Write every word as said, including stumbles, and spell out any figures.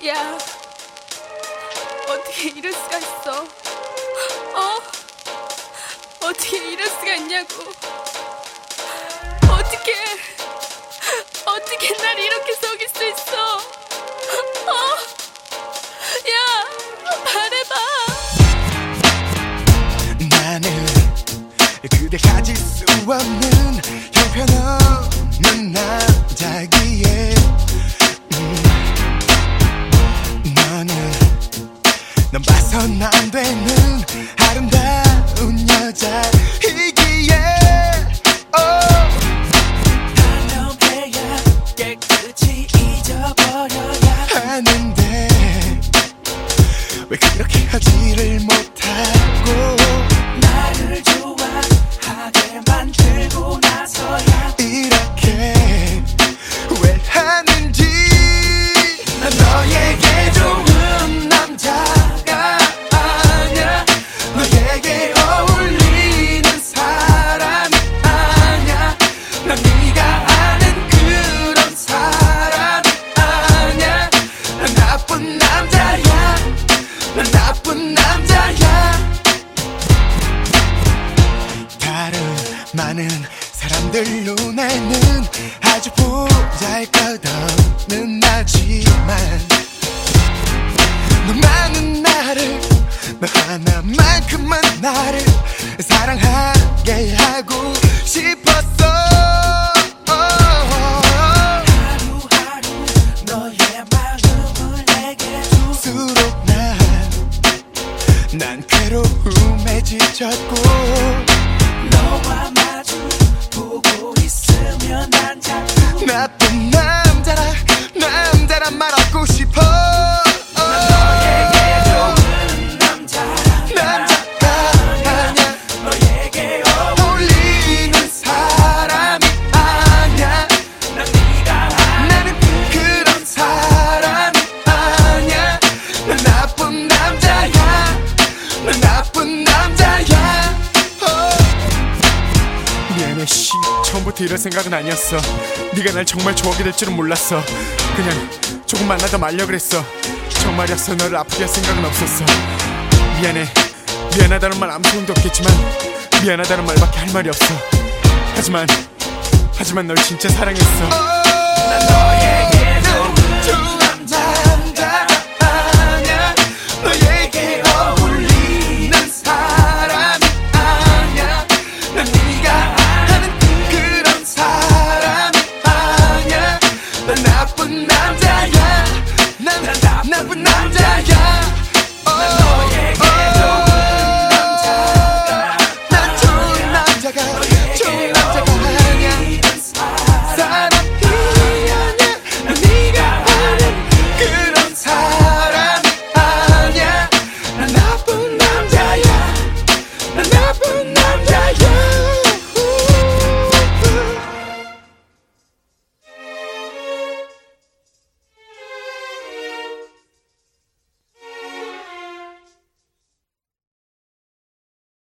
야, 어떻게 이럴 수가 있어? 어? 어떻게 이럴 수가 있냐고. 어떻게 어떻게 날 이렇게 속일 수 있어? 어? 야, 말해봐. 나는 그대 가질 수 없는 형편없는 남자기에 음, 너는 넌 봐선 안 되는 아름다운 여자이기에 단명해야 깨끗이 잊어버려야 하는데 왜 그렇게 하지를 못하고 나를 좋아하게 만들고 나서야 이렇게 왜 하는지. 난 너에게 좋은 남자가 아니야. 너에게 어울리는 사람이 아니야. 난 네가 아는 그런 사람이 아니야. 난 나쁜 남자야. 난 나쁜 남자야. 다른 많은 사람들 눈에는 아주 보잘것없는 나지만 너만은 나를, 너 하나만큼만 나를 사랑하게 하고 싶었어. 하루하루 너의 마음을 내게 줄수록 난, 난 괴로움에 지쳤고 너와 마주 보고 있으면 난 자꾸 나쁜 남자라 남자라 말하고 싶어. 너에게 좋은 남자라 남자가 아니야. 너에게 어울리는 사람이 아니야. 난 네가 아는 나는 그런 사람이 아니야. 난 나쁜 남자야. 난 나쁜 남자야. 어. 미안해 씨, 처음부터 이럴 생각은 아니었어. 네가 날 정말 좋아하게 될 줄은 몰랐어. 그냥 조금 만나다 말려 그랬어. 정말이었어. 너를 아프게 할 생각은 없었어. 미안해. 미안하다는 말 아무 소용도 없겠지만 미안하다는 말밖에 할 말이 없어. 하지만 하지만 널 진짜 사랑했어. 난 너에게 좋은 남자가 아니야. 너에게 어울리는 사람이 아니야. 난 네가 아는 그런 사람이 아니야. 난 나쁜 남자야. 난 나쁜 남자야. 난 너에게